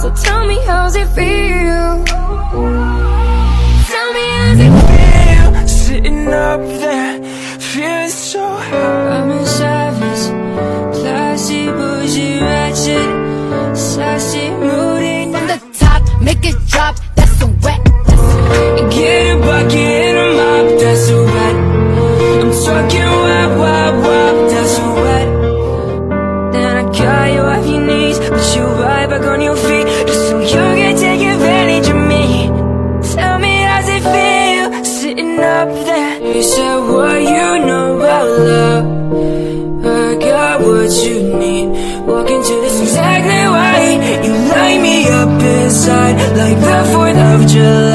So tell me, how's it feel? Tell me, how's it feel? Sitting up there, feeling so high. I'm a savage, classy, bougie, ratchet, sassy, moody. From the top, make it drop, that's some wet. Get a bucket and a mop, that's a wet. I'm talking wap, wap, wap, that's a wet. Then I got you off your knees, put you right back on your feet, just so you can take advantage of me. Tell me, how's it feel, sitting up there? You said what you know about love, I got what you need. Walk into this exactly right. You light me up inside like the 4th of July.